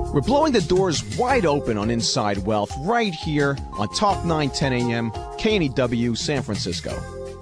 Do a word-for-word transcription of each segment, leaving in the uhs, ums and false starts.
We're blowing the doors wide open on Inside Wealth right here on Talk nine ten a.m. K N E W San Francisco.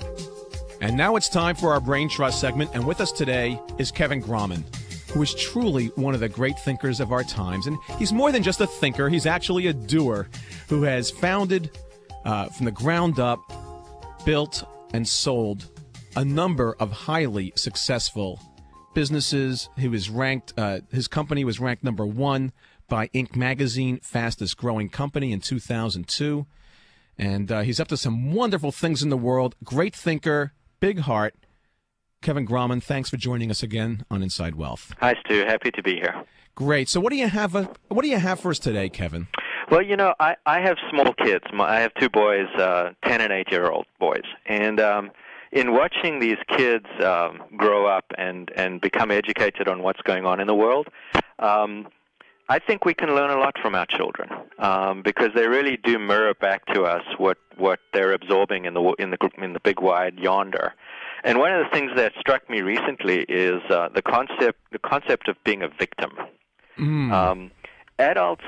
And now it's time for our Brain Trust segment, and with us today is Kevin Grauman, who is truly one of the great thinkers of our times. And he's more than just a thinker, he's actually a doer who has founded, uh, from the ground up, built and sold a number of highly successful businesses. He was ranked, uh, his company was ranked number one by Inc. magazine, fastest growing company in two thousand two. And uh, he's up to some wonderful things in the world. Great thinker, big heart. Kevin Grauman, thanks for joining us again on Inside Wealth. Hi, Stu. Happy to be here. Great. So what do you have, uh, what do you have for us today, Kevin? Well, you know, I, I have small kids. My, I have two boys, uh, ten and eight-year-old boys. And um, in watching these kids um, grow up and, and become educated on what's going on in the world, um, I think we can learn a lot from our children um, because they really do mirror back to us what, what they're absorbing in the in the in the big wide yonder. And one of the things that struck me recently is uh, the concept the concept of being a victim. Mm. Um, adults,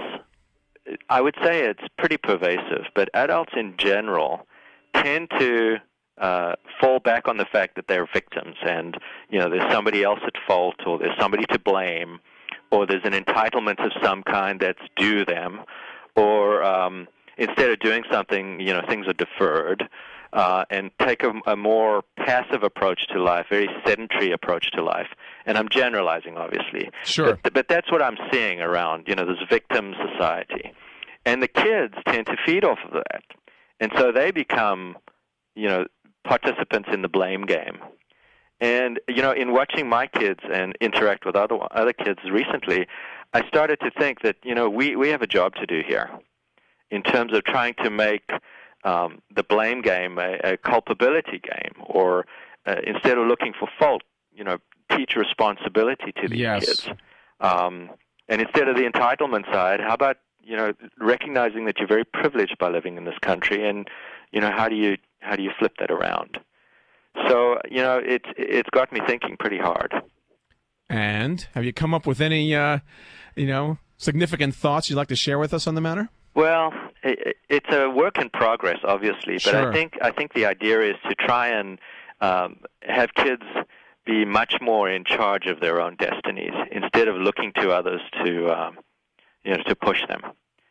I would say it's pretty pervasive, but adults in general tend to uh, fall back on the fact that they're victims, and you know there's somebody else at fault, or there's somebody to blame, or there's an entitlement of some kind that's due them, or um, instead of doing something, you know, things are deferred, uh, and take a, a more passive approach to life, very sedentary approach to life. And I'm generalizing, obviously. Sure. But, but that's what I'm seeing around, you know, this victim society. And the kids tend to feed off of that. And so they become, you know, participants in the blame game. And, you know, in watching my kids and interact with other other kids recently, I started to think that, you know, we, we have a job to do here in terms of trying to make um, the blame game a, a culpability game, or uh, instead of looking for fault, you know, teach responsibility to these Yes. kids. Um, and instead of the entitlement side, how about, you know, recognizing that you're very privileged by living in this country, and, you know, how do you how do you flip that around? So, you know, it's it's got me thinking pretty hard. And have you come up with any, uh, you know, significant thoughts you'd like to share with us on the matter? Well, it, it's a work in progress, obviously, but Sure. I think I think the idea is to try and um, have kids be much more in charge of their own destinies instead of looking to others to, um, you know, to push them.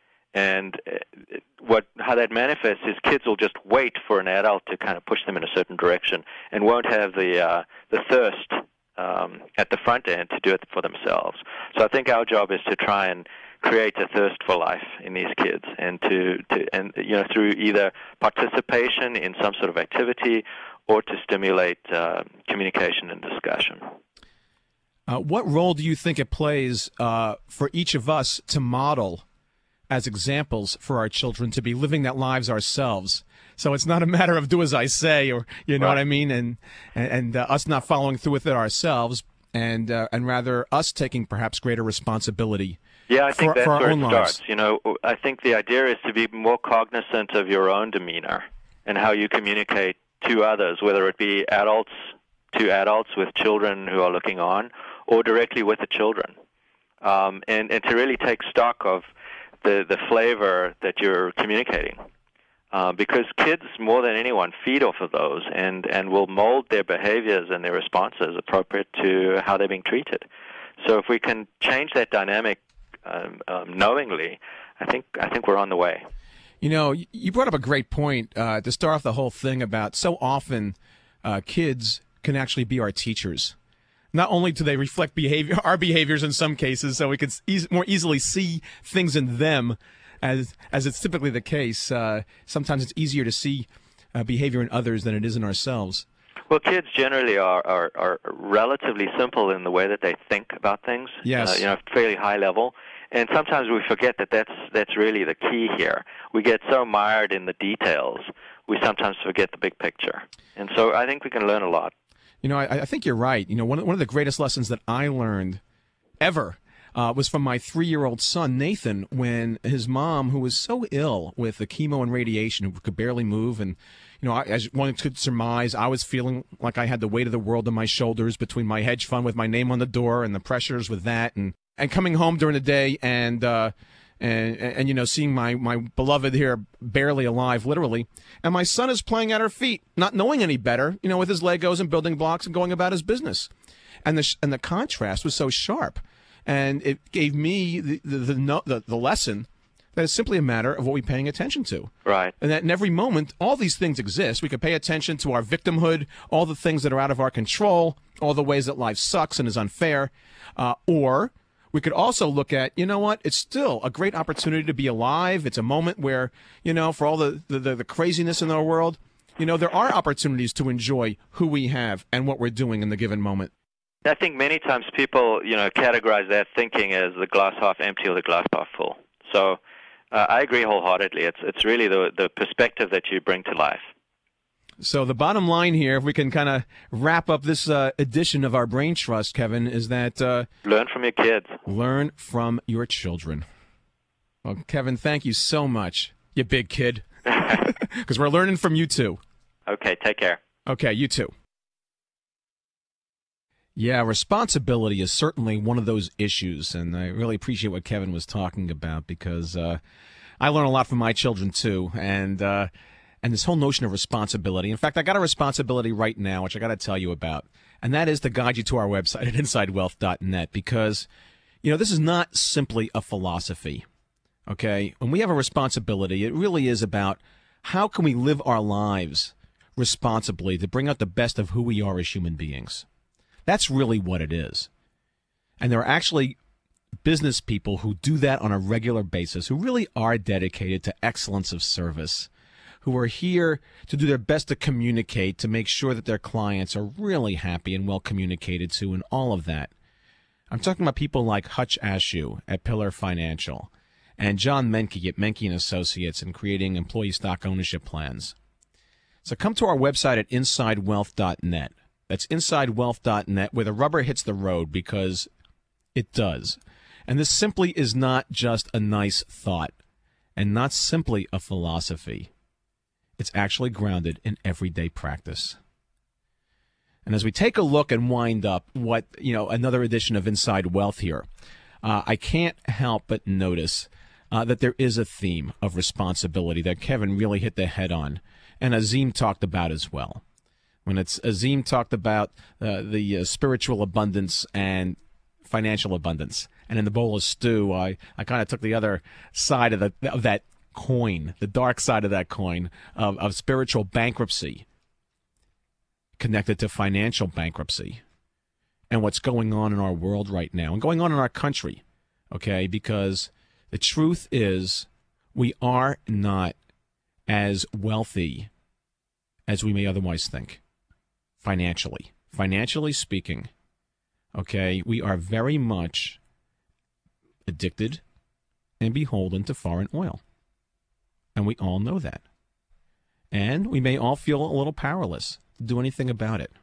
And what how that manifests is kids will just wait for an adult to kind of push them in a certain direction, and won't have the uh, the thirst um, at the front end to do it for themselves. So I think our job is to try and create a thirst for life in these kids, and to, to and you know through either participation in some sort of activity, or to stimulate uh, communication and discussion. Uh, what role do you think it plays uh, for each of us to model as examples for our children, to be living that lives ourselves? So it's not a matter of do as I say, or you know Right. what I mean, and and, and uh, us not following through with it ourselves, and uh, and rather us taking perhaps greater responsibility. Yeah, I think for, that's for our where it own starts. lives. You know, I think the idea is to be more cognizant of your own demeanor and how you communicate to others, whether it be adults to adults with children who are looking on, or directly with the children, um, and and to really take stock of the the flavor that you're communicating, uh, because kids more than anyone feed off of those, and and will mold their behaviors and their responses appropriate to how they're being treated. So if we can change that dynamic um, um, knowingly, I think I think we're on the way. You know, you brought up a great point uh, to start off the whole thing about so often uh, kids can actually be our teachers. Not only do they reflect behavior, our behaviors in some cases, so we could e- more easily see things in them, as as it's typically the case. Uh, sometimes it's easier to see uh, behavior in others than it is in ourselves. Well, kids generally are, are, are relatively simple in the way that they think about things. Yes. Uh, you know, fairly high level. And sometimes we forget that that's, that's really the key here. We get so mired in the details, we sometimes forget the big picture. And so I think we can learn a lot. You know, I, I think you're right. You know, one of, one of the greatest lessons that I learned ever uh, was from my three-year-old son, Nathan, when his mom, who was so ill with the chemo and radiation, who could barely move, and, you know, I, as one could surmise, I was feeling like I had the weight of the world on my shoulders between my hedge fund with my name on the door and the pressures with that, and and coming home during the day and uh, and, and and you know seeing my my beloved here barely alive, literally, and my son is playing at her feet, not knowing any better, you know, with his Legos and building blocks and going about his business, and the and the contrast was so sharp, and it gave me the the the, the, the lesson that it's simply a matter of what we're paying attention to. Right. And that in every moment, all these things exist. We could pay attention to our victimhood, all the things that are out of our control, all the ways that life sucks and is unfair. Uh, or we could also look at, you know what, it's still a great opportunity to be alive. It's a moment where, you know, for all the, the, the, the craziness in our world, you know, there are opportunities to enjoy who we have and what we're doing in the given moment. I think many times people, you know, categorize their thinking as the glass half empty or the glass half full. So Uh, I agree wholeheartedly. It's it's really the the perspective that you bring to life. So the bottom line here, if we can kind of wrap up this uh, edition of our Brain Trust, Kevin, is that uh, learn from your kids. Learn from your children. Well, Kevin, thank you so much, you big kid, because we're learning from you too. Okay, take care. Okay, you too. Yeah, responsibility is certainly one of those issues, and I really appreciate what Kevin was talking about because uh, I learn a lot from my children too, and uh, and this whole notion of responsibility. In fact, I got a responsibility right now, which I got to tell you about, and that is to guide you to our website at inside wealth dot net because, you know, this is not simply a philosophy, okay? When we have a responsibility, it really is about how can we live our lives responsibly to bring out the best of who we are as human beings. That's really what it is. And there are actually business people who do that on a regular basis, who really are dedicated to excellence of service, who are here to do their best to communicate, to make sure that their clients are really happy and well communicated to, and all of that. I'm talking about people like Hutch Ashew at Pillar Financial and John Menke at Menke and Associates in creating employee stock ownership plans. So come to our website at inside wealth dot net. That's inside wealth dot net, where the rubber hits the road, because it does. And this simply is not just a nice thought and not simply a philosophy. It's actually grounded in everyday practice. And as we take a look and wind up what, you know, another edition of Inside Wealth here, uh, I can't help but notice uh, that there is a theme of responsibility that Kevin really hit the head on, and Azim talked about as well. When it's Azim talked about uh, the uh, spiritual abundance and financial abundance, and in the bowl of stew, I, I kind of took the other side of the of that coin, the dark side of that coin of, of spiritual bankruptcy, connected to financial bankruptcy, and what's going on in our world right now, and going on in our country. Okay, because the truth is, we are not as wealthy as we may otherwise think. Financially, financially speaking, okay, we are very much addicted and beholden to foreign oil. And we all know that. And we may all feel a little powerless to do anything about it.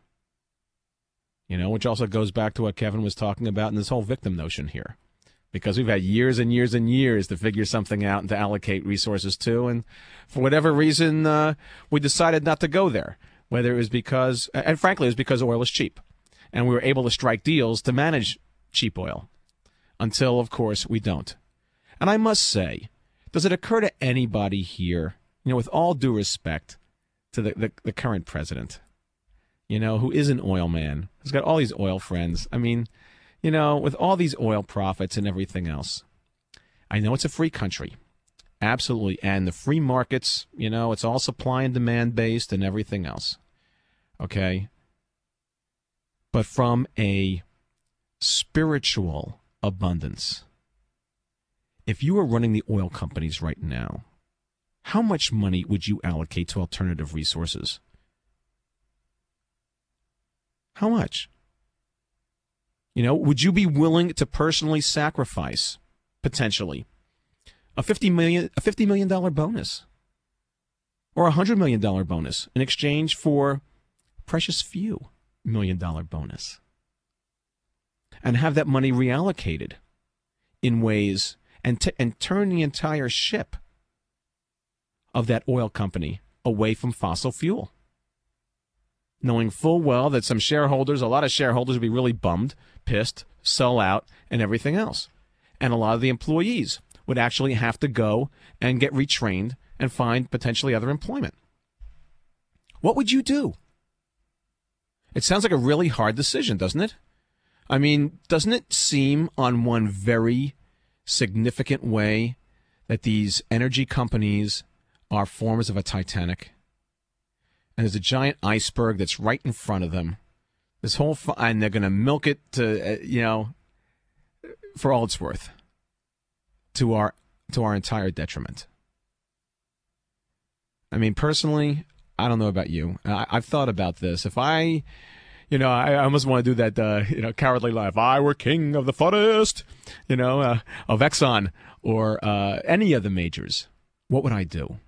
You know, which also goes back to what Kevin was talking about in this whole victim notion here. Because we've had years and years and years to figure something out and to allocate resources to. And for whatever reason, uh, we decided not to go there. Whether it was because, and frankly, it was because oil is cheap. And we were able to strike deals to manage cheap oil. Until, of course, we don't. And I must say, does it occur to anybody here, you know, with all due respect to the, the, the current president, you know, who is an oil man, who's got all these oil friends, I mean, you know, with all these oil profits and everything else, I know it's a free country. Absolutely. And the free markets, you know, it's all supply and demand based and everything else. Okay. But from a spiritual abundance, if you were running the oil companies right now, how much money would you allocate to alternative resources? How much? You know, would you be willing to personally sacrifice, potentially, a fifty million dollars, a fifty million dollars bonus or a one hundred million dollars bonus in exchange for precious few million dollar bonus, and have that money reallocated in ways and, t- and turn the entire ship of that oil company away from fossil fuel? Knowing full well that some shareholders, a lot of shareholders, would be really bummed, pissed, sell out, and everything else. And a lot of the employees would actually have to go and get retrained and find potentially other employment. What would you do? It sounds like a really hard decision, doesn't it? I mean, doesn't it seem on one very significant way that these energy companies are forms of a Titanic? And there's a giant iceberg that's right in front of them. This whole, fu- and they're going to milk it to, uh, you know, for all it's worth, to our to our entire detriment. I mean, personally, I don't know about you. I, I've thought about this. If I, you know, I, I almost want to do that, uh, you know, cowardly lie. If I were king of the forest, you know, uh, of Exxon or uh, any of the majors, what would I do?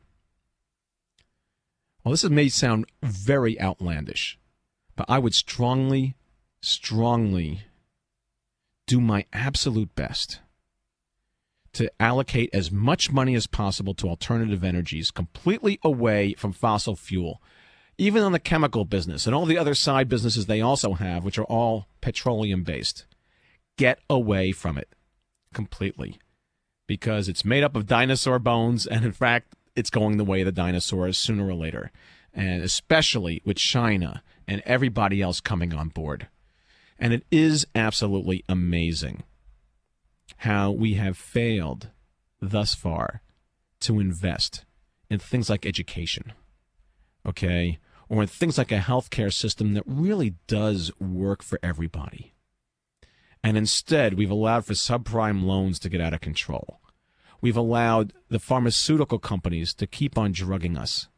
Well, this may sound very outlandish, but I would strongly, strongly do my absolute best to allocate as much money as possible to alternative energies, completely away from fossil fuel, even on the chemical business and all the other side businesses they also have, which are all petroleum-based. Get away from it completely, because it's made up of dinosaur bones, and in fact, it's going the way of the dinosaurs sooner or later, and especially with China and everybody else coming on board. And it is absolutely amazing how we have failed thus far to invest in things like education, okay, or in things like a healthcare system that really does work for everybody. And instead, we've allowed for subprime loans to get out of control. We've allowed the pharmaceutical companies to keep on drugging us.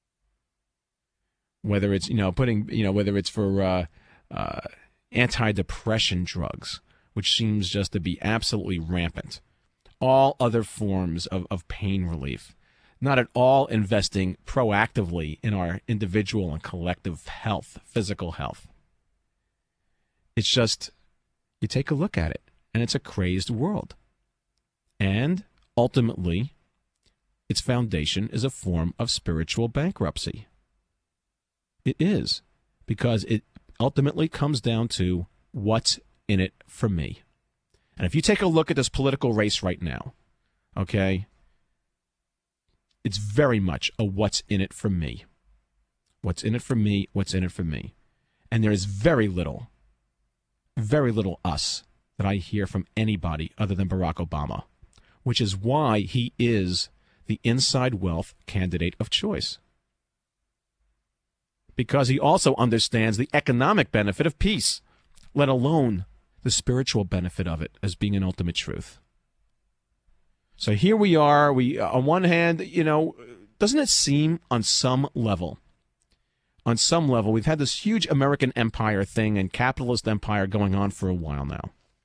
Whether it's, you know, putting, you know, whether it's for uh, uh, antidepressant drugs, which seems just to be absolutely rampant. All other forms of, of pain relief. Not at all investing proactively in our individual and collective health, physical health. It's just, you take a look at it, and it's a crazed world. And ultimately, its foundation is a form of spiritual bankruptcy. It is, because it ultimately comes down to what's in it for me. And if you take a look at this political race right now, okay, it's very much a what's in it for me. What's in it for me, what's in it for me. And there is very little, very little us that I hear from anybody other than Barack Obama, which is why he is the inside wealth candidate of choice. Because he also understands the economic benefit of peace, let alone the spiritual benefit of it as being an ultimate truth. So here we are. We, on one hand, you know, doesn't it seem on some level, on some level, we've had this huge American empire thing and capitalist empire going on for a while now.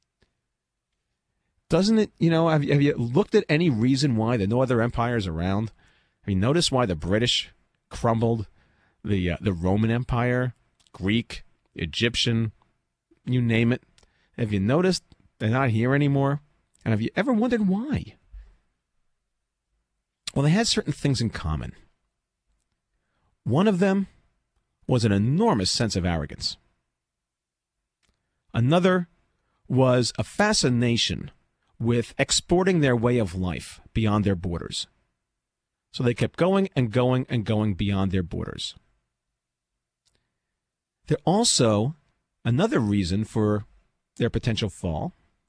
Doesn't it, you know, have you, have you looked at any reason why there are no other empires around? Have you noticed why the British crumbled, the uh, the Roman Empire, Greek, Egyptian, you name it? Have you noticed they're not here anymore? And have you ever wondered why? Well, they had certain things in common. One of them was an enormous sense of arrogance. Another was a fascination with exporting their way of life beyond their borders. So they kept going and going and going beyond their borders. They're also another reason for their potential fall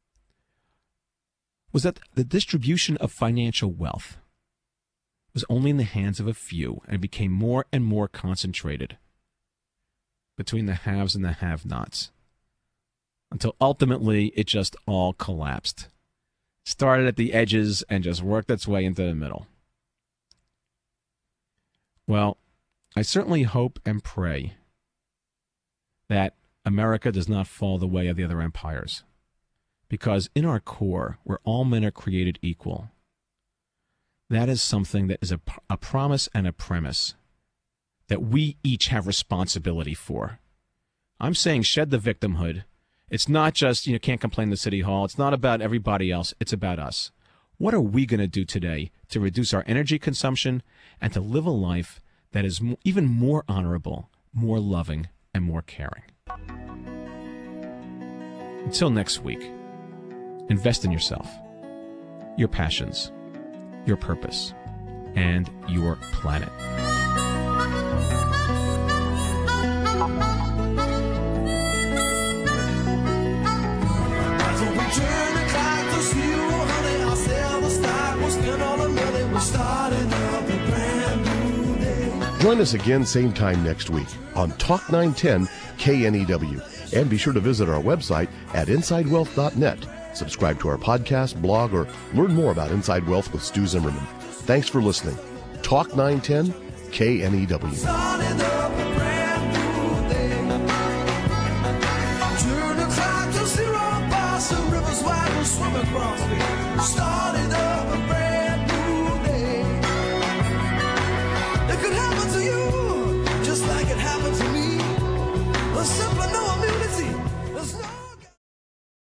was that the distribution of financial wealth was only in the hands of a few and became more and more concentrated between the haves and the have-nots until ultimately it just all collapsed. Started at the edges and just worked its way into the middle. Well, I certainly hope and pray that America does not fall the way of the other empires, because in our core, where all men are created equal, that is something that is a, a promise and a premise that we each have responsibility for. I'm saying shed the victimhood. It's not just, you know, can't complain to City Hall. It's not about everybody else. It's about us. What are we going to do today to reduce our energy consumption and to live a life that is mo- even more honorable, more loving, and more caring? Until next week, invest in yourself. your passions, your purpose, and your planet. Join us again same time next week on Talk nine ten K N E W. And be sure to visit our website at inside wealth dot net. Subscribe to our podcast, blog, or learn more about Inside Wealth with Stu Zimmerman. Thanks for listening. Talk nine ten K N E W. Turn the clock to zero, pass the rivers wide and swim across me.